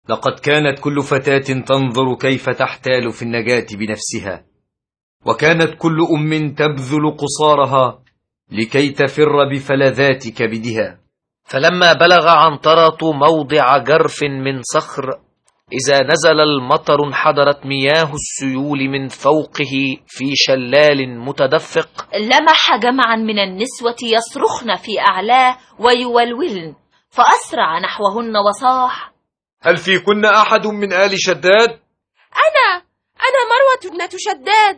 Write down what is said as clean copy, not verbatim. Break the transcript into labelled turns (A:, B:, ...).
A: لقد كانت كل فتاة تنظر كيف تحتال في النجاة بنفسها، وكانت كل تبذل قصارها لكي تفر بفلذات كبدها.
B: فلما بلغ عنترة موضع جرف من صخر، إذا نزل المطر انحدرت مياه السيول من فوقه في شلال متدفق.
C: لمح جمعا من النسوة يصرخن في أعلاه ويولولن، فأسرع نحوهن وصاح:
A: هل فيكن أحد من آل شداد؟
D: أنا مروة ابنة شداد.